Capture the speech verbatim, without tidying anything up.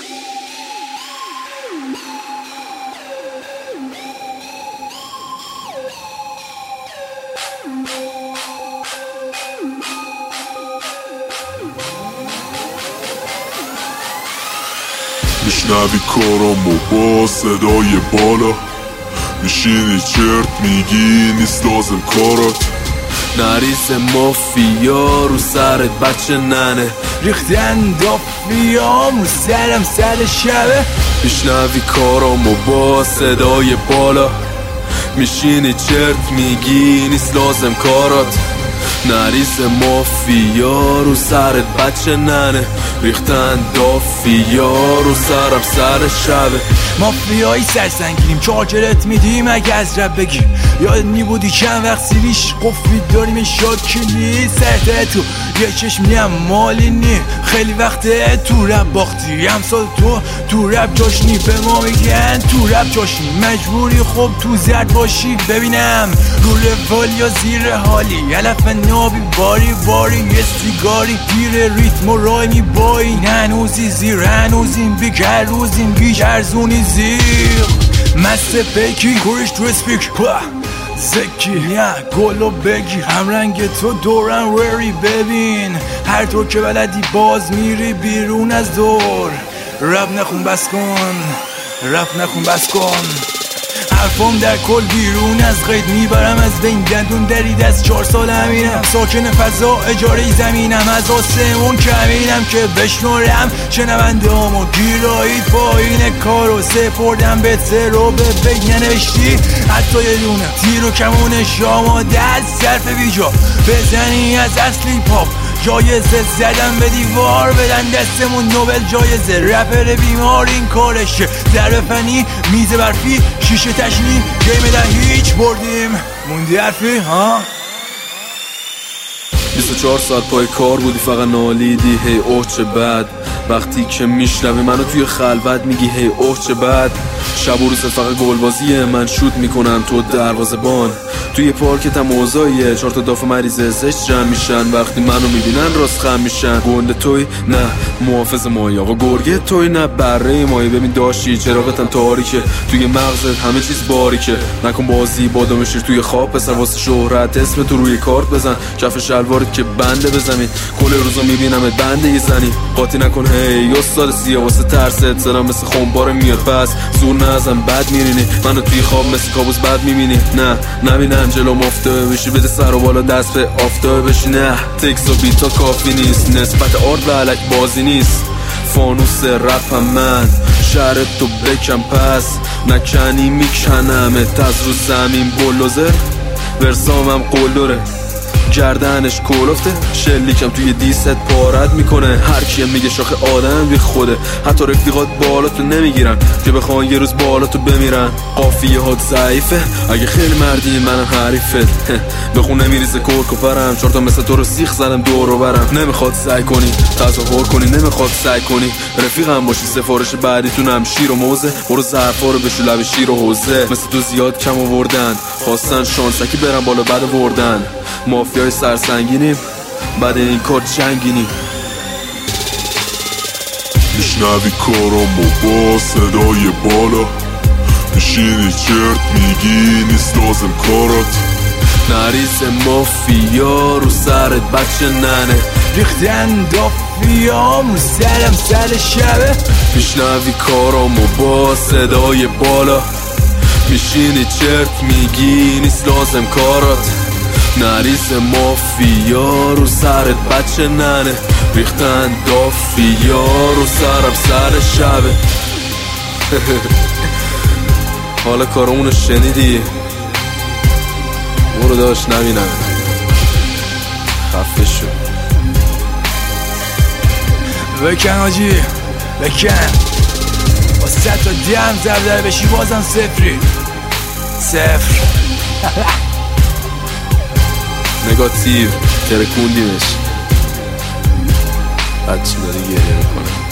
میشنوی کارامو با صدای بالا، میشینی چرت میگی نیست لازم کارات. نریز مافیا رو سرت بچه ننه، ریختن دافیام رو سرم سر شبه. میشنوی کارامو با صدای بالا، میشینی چرت میگی نیست لازم کارات. نریز مافیا رو سرت بچه ننه، ریختن دافیا رو سرم سر شبه. مافیایی سرسنگیریم چارجرت میدیم اگه از رب بگیر. یادت میبودی چند وقت سیلیش قفلی داریم شاکلی سرته تو یه چشمی هم مالی نی. خیلی وقته تو رب باختی امسال تو تو رب جاشنی. به ما میگن تو رب جاشنی مجبوری خب تو زرد باشی. ببینم رو روال یا زیر حالی علف نابی باری باری یه سیگاری گیر ریتم و رای می بایی. هنوزی زیر هنوزیم بیگر روزیم بیش ارزونی زیر. مست پیکی کورش تو اسپیک زکی نه گلو بگیر همرنگ تو دورن وری. ببین هر طور که بلدی باز میری بیرون از دور. رب نخون بس کن رب نخون بس کن. حرفم در کل بیرون از قید میبرم از بین. دندون درید از چهار سال همینم ساکن فضا اجاره زمینم. از آسمون کمینم که بشنورم شنونده همو گیرایید پایین کارو سپردم به سر رو به بین ننوشتی. حتی یه دونه تیر و کمونش آماده از صرف بیجا بزنی از اصلی پاپ. جایزه زدم به دیوار بدن دستمون نوبل جایزه. رپر بیمار این کارشه ضربه فنی میز برفی شیشه تشنی گیم در هیچ بردیم موندی حرفی ها. بیست و چهار ساعت پای کار بودی فقط نالیدی هی اوه چه بد. وقتی که میشنوی منو توی خلوت میگی هی اوه چه بد. شب و روز فقط گلبازیه من شوت میکنم تو دروازه بان. توی پارکت هم اوضاعیه چهار تا داف مریضه زشت جمع میشن. وقتی منو میبینن راست خم میشن. گنده توی نه محافظ مایی آقا گرگه توی نه بره مایی. ببین داشتی چراغتم تاریکه توی مغزت همه چیز باریکه. نکن بازی بادام شیر توی خواب پسر واسه شهرت اسم تو روی کارت بزن. کف شلوارت که بنده بزنی کل روزا میبینمت بنده یه زنی. قاطی نکن هی استاد سیاه واسه ترست سرم مثل خمبار میاد پس زور نزن بد میرینی. منو توی خواب مثل کابوس بد میبینی. نه نبینم جلوم افتاده بشی بده سر و بالا دست به آفتابه بشی. نه تکس و بیتا کافی نیست نسبت آرد و علک بازی نیست. فانوس رپم من شهرت تو بکم پس نکنی میکنمت از رو زمین بلوزر. ورسامم قلدره گردنش کلفته شلیکم توی دیست پارت میکنه. هر کیه میگه شاخه آدم بی خوده. حتی رفیقات بالاتو نمیگیرن که بخوان یه روز بالاتو بمیرن. قافیه هات ضعیفه اگه خیلی مردی منم حریفت. بخونه میریزه کرک و پرم چهار تا مثل تو رو سیخ زدم دور و برم. نمیخواد سعی کنی تظاهر کنی نمیخواد سعی کنی رفیقم باشی. سفارش بعدیتونم شیر و موزه برو ظرفا رو بشو لب شیر و حوزه. مثل تو زیاد کم آوردن خواستن شانسکی برم بالا بعد وردن. مافیای سرسنگینیم بعد این کار جنگینیم. میشنوی کارامو با صدای بالا، میشینی چرت میگی نیست لازم کارات. نریز مافیا رو سرت بچه ننه، ریختن دافیام رو سرم سر شبه. میشنوی کارامو با صدای بالا، میشینی چرت میگی نیست لازم کارات. نریز مافیا رو سرت بچه ننه، ریختن دافیا رو سرم سر شبه. حالا کارمونو شنیدی؟ برو داشت نبینم خفه شو. بکن آجی بکن با ست تا دیم زبدر بشی بازم صفری صفر. نگاتیو ترکوندیمش بچه داره گریه میکنه.